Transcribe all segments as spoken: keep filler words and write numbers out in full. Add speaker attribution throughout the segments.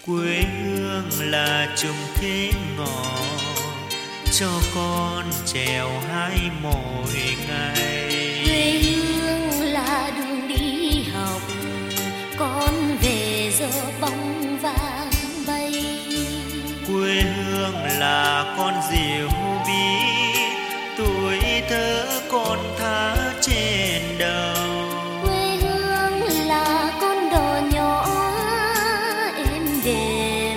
Speaker 1: Quê hương là chùm khế ngọ cho con trèo hái mỗi ngày.
Speaker 2: Quê hương là đường đi học, con về giờ bóng vàng bay.
Speaker 1: Quê hương là con diều bí, tuổi thơ con thả trên đầu.
Speaker 2: Quê hương là con đò nhỏ êm đềm,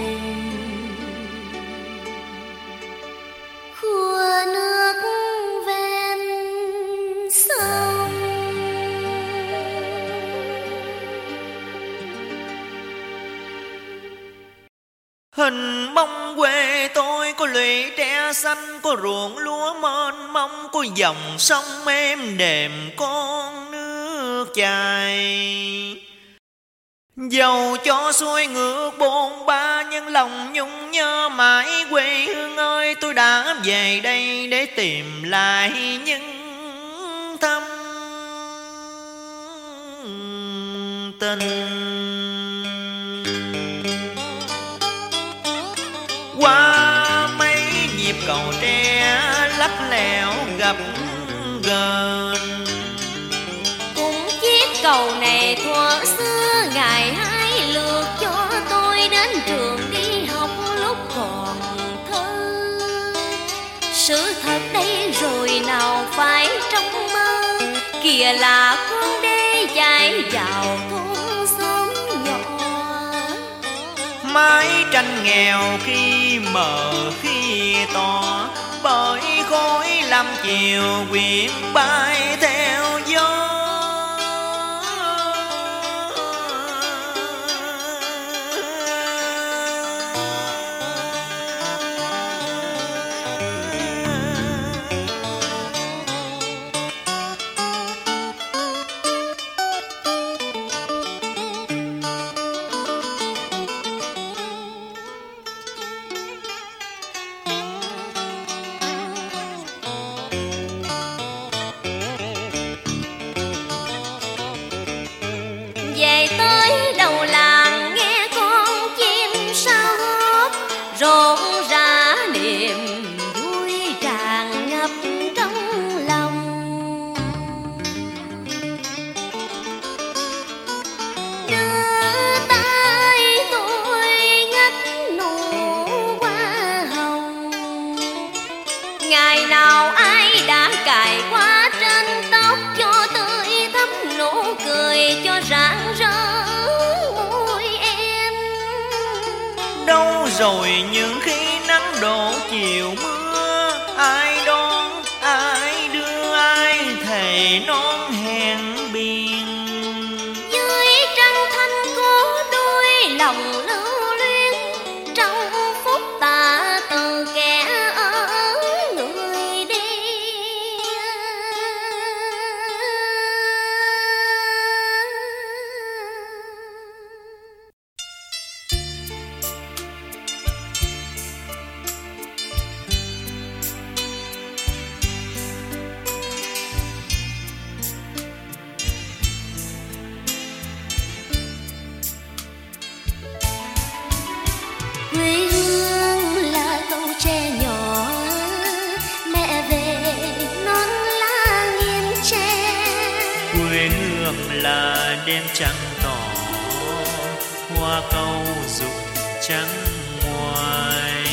Speaker 2: khua nước ven sông.
Speaker 1: Hình bóng quê tôi có lũy tre xanh, có ruộng lúa mênh mông, có dòng sông êm đềm, con nước chảy. Dầu cho xuôi ngược bôn ba, nhưng lòng nhung nhớ mãi quê hương ơi. Tôi đã về đây để tìm lại những thâm tình. Qua mấy nhịp cầu tre lắc lẻo gặp gần,
Speaker 2: Cũng chiếc cầu này thuở xưa ngày hai lượt cho tôi đến trường đi học lúc còn thơ. Sự thật đây rồi nào phải trong mơ, kìa là con đê chảy vào thôn xóm nhỏ.
Speaker 1: mái tranh nghèo khi mờ khi to, bởi khói lam chiều quyện bay theo gió.
Speaker 2: Về tới đầu làng nghe con chim sao hót, rộn rã niềm vui tràn ngập trong lòng. Đưa tay tôi ngắt nụ hoa hồng, ngày nào ai đã cài qua trên tóc cho tươi thắm nụ cười cho rạng rỡ môi em.
Speaker 1: Đâu rồi những khi nắng đổ chiều mưa, ai đón ai đưa ai thề non hẹn biển.
Speaker 2: Dưới trăng thanh có đôi lòng lưu luyến, trong phút tạ từ kẻ ở người đi. Quê hương là câu tre nhỏ, mẹ về non lá nghiêng tre.
Speaker 1: Quê hương là đêm trăng tỏ, hoa câu rụng trắng ngoài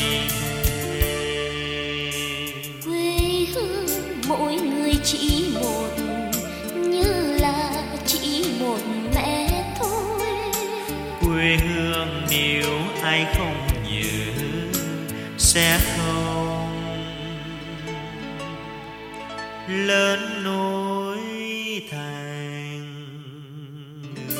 Speaker 1: thềm.
Speaker 2: Quê hương mỗi người chỉ một, như là chỉ một mẹ thôi.
Speaker 1: Quê hương nếu ai không nhớ sẽ không lớn nối thành người.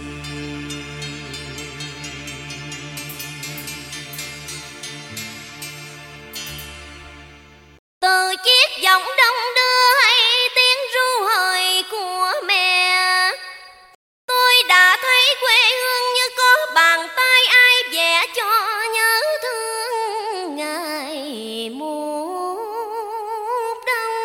Speaker 2: Từ chiếc giọng đông đưa hay tiếng ru hời của mẹ, tôi đã thấy quê hương như có bàn tay ai vẽ cho nhớ thương ngày mùa đông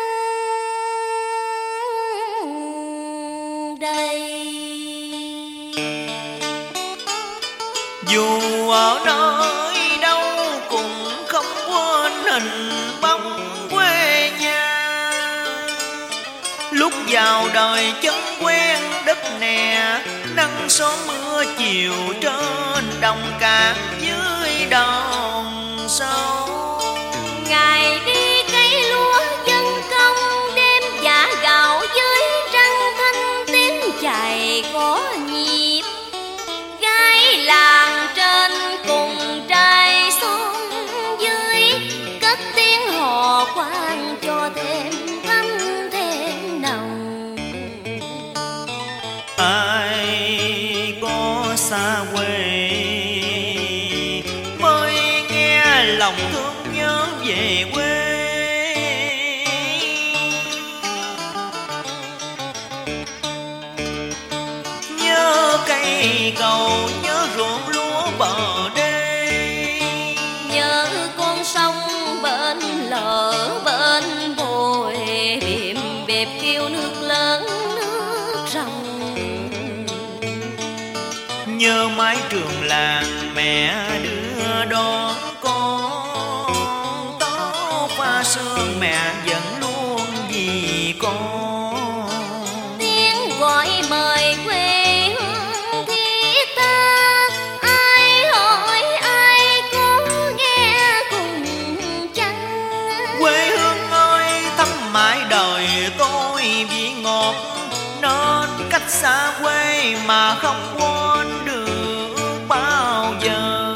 Speaker 2: đây.
Speaker 1: Dù ở nơi đâu cũng không quên hình bóng quê nhà. Lúc vào đời chân quen đất nè, nắng sớm mưa chiều trên đồng cạn dưới đồng sâu.
Speaker 2: Ngày đi cấy lúa dân công, đêm dạ gạo dưới trăng thanh tiếng chài có nhịp. Gái làng trên cùng trai xóm dưới, cất tiếng hò khoan cho thêm thắm thêm nồng.
Speaker 1: Ai có xa quê mới nghe lòng thương nhớ về quê. Nhớ cây cầu, nhớ ruộng lúa bờ đê,
Speaker 2: Nhớ con sông bên lỡ bên bồi, bìm bẹp kêu nước lớn nước ròng.
Speaker 1: nhớ mái trường làng mẹ đưa đón con. Tóc pha sương mẹ vẫn luôn vì con.
Speaker 2: Tiếng gọi mời quê hương thiết tha, ai hỏi ai có nghe cùng chăng.
Speaker 1: Quê hương ơi thăm mãi đời tôi vị ngọt, nên cách xa quê mà không quên được bao giờ.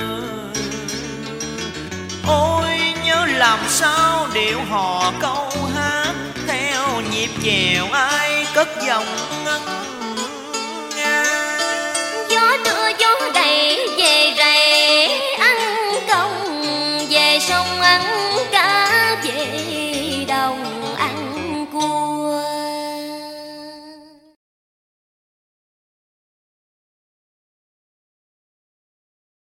Speaker 1: Ôi nhớ làm sao điệu hò câu hát, theo nhịp chèo ai cất giọng ngân nga.
Speaker 2: Gió đưa gió đầy về rầy ăn công, về sông ăn cá về đồng ăn cua.